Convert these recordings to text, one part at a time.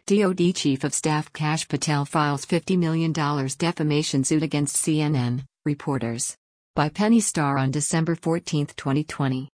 DoD Chief of Staff Kash Patel files $50 million defamation suit against CNN, reporters. By Penny Starr on December 14, 2020.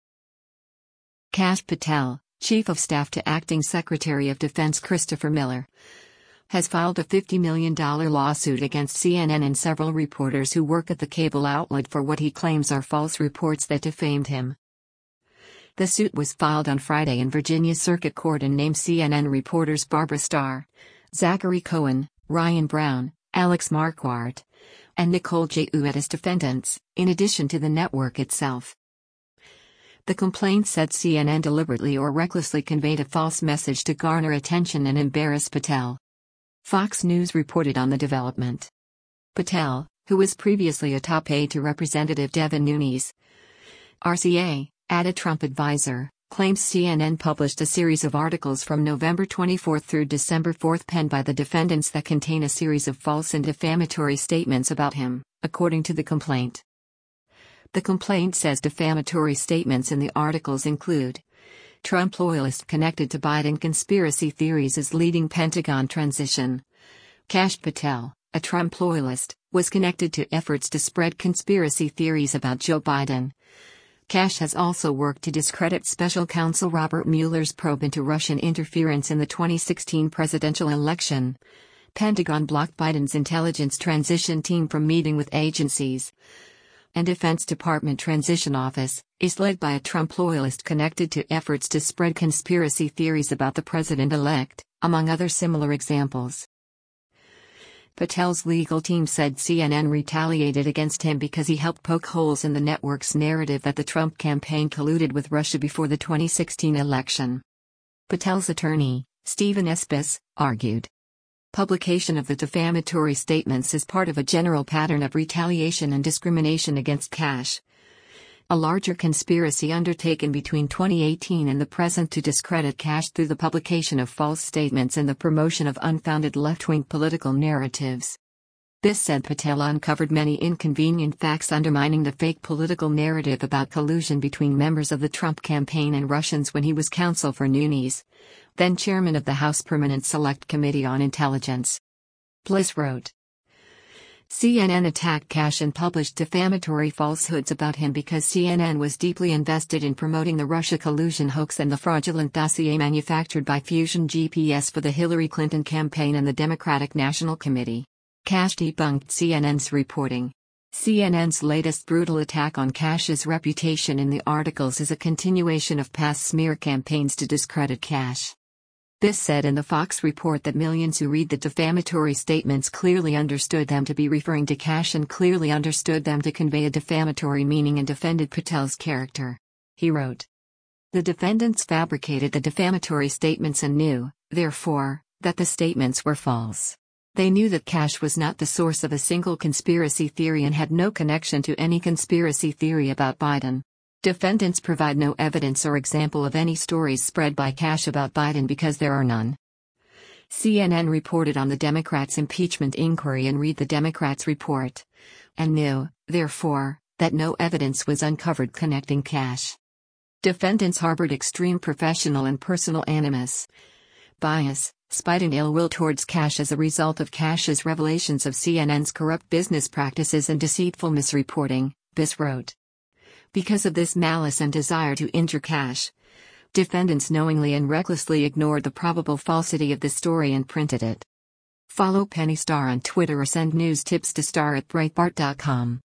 Kash Patel, Chief of Staff to Acting Secretary of Defense Christopher Miller, has filed a $50 million lawsuit against CNN and several reporters who work at the cable outlet for what he claims are false reports that defamed him. The suit was filed on Friday in Virginia Circuit Court and named CNN reporters Barbara Starr, Zachary Cohen, Ryan Brown, Alex Marquardt, and Nicole J. Ouellette as defendants, in addition to the network itself. The complaint said CNN deliberately or recklessly conveyed a false message to garner attention and embarrass Patel. Fox News reported on the development. Patel, who was previously a top aide to Representative Devin Nunes, RCA, and a Trump advisor, claims CNN published a series of articles from November 24 through December 4 penned by the defendants that contain a series of false and defamatory statements about him, according to the complaint. The complaint says defamatory statements in the articles include Trump loyalist connected to Biden conspiracy theories is leading Pentagon transition. Kash Patel, a Trump loyalist, was connected to efforts to spread conspiracy theories about Joe Biden. Kash has also worked to discredit Special Counsel Robert Mueller's probe into Russian interference in the 2016 presidential election. Pentagon blocked Biden's intelligence transition team from meeting with agencies. And Defense Department Transition Office is led by a Trump loyalist connected to efforts to spread conspiracy theories about the president-elect, among other similar examples. Patel's legal team said CNN retaliated against him because he helped poke holes in the network's narrative that the Trump campaign colluded with Russia before the 2016 election. Patel's attorney, Stephen Espis, argued. Publication of the defamatory statements is part of a general pattern of retaliation and discrimination against Kash. A larger conspiracy undertaken between 2018 and the present to discredit Kash through the publication of false statements and the promotion of unfounded left-wing political narratives. This said Patel uncovered many inconvenient facts undermining the fake political narrative about collusion between members of the Trump campaign and Russians when he was counsel for Nunes, then chairman of the House Permanent Select Committee on Intelligence. Bliss wrote, CNN attacked Kash and published defamatory falsehoods about him because CNN was deeply invested in promoting the Russia collusion hoax and the fraudulent dossier manufactured by Fusion GPS for the Hillary Clinton campaign and the Democratic National Committee. Kash debunked CNN's reporting. CNN's latest brutal attack on Kash's reputation in the articles is a continuation of past smear campaigns to discredit Kash. This said in the Fox report that millions who read the defamatory statements clearly understood them to be referring to Kash and clearly understood them to convey a defamatory meaning and defended Patel's character. He wrote. The defendants fabricated the defamatory statements and knew, therefore, that the statements were false. They knew that Kash was not the source of a single conspiracy theory and had no connection to any conspiracy theory about Biden. Defendants provide no evidence or example of any stories spread by Kash about Biden because there are none. CNN reported on the Democrats' impeachment inquiry and read the Democrats' report, and knew, therefore, that no evidence was uncovered connecting Kash. Defendants harbored extreme professional and personal animus, bias, spite and ill will towards Kash as a result of Kash's revelations of CNN's corrupt business practices and deceitful misreporting, Biss wrote. Because of this malice and desire to injure Kash, defendants knowingly and recklessly ignored the probable falsity of the story and printed it. Follow Penny Starr on Twitter or send news tips to star@breitbart.com.